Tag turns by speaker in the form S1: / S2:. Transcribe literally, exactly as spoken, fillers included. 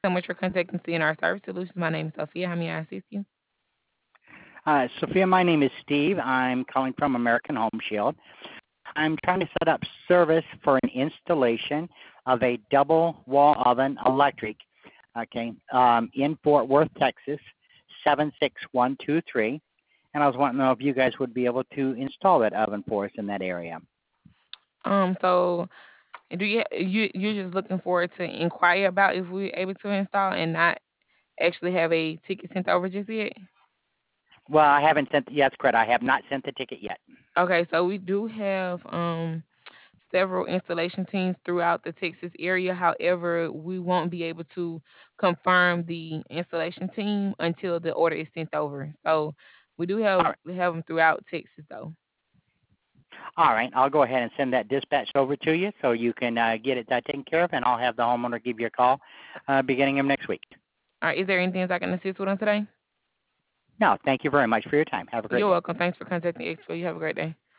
S1: So much for contacting C N R Service Solutions. My name is Sophia. How may I assist you?
S2: Uh, Sophia, my name is Steve. I'm calling from American Home Shield. I'm trying to set up service for an installation of a double wall oven electric, okay, um, in Fort Worth, Texas, seven six one two three. And I was wanting to know if you guys would be able to install that oven for us in that area.
S1: Um, so do you you you're just looking forward to inquire about if we're able to install and not actually have a ticket sent over just yet?
S2: Well, I haven't sent, yes, correct. I have not sent the ticket yet.
S1: Okay, so we do have um several installation teams throughout the Texas area. However, we won't be able to confirm the installation team until the order is sent over. So we do have
S2: All right.
S1: we have them throughout Texas though.
S2: All right. I'll go ahead and send that dispatch over to you so you can uh, get it uh, taken care of, and I'll have the homeowner give you a call uh, beginning of next week.
S1: All right, is there anything else I can assist with on today?
S2: No, thank you very much for your time. Have a great
S1: You're
S2: day.
S1: welcome. Thanks for contacting Expo. You have a great day.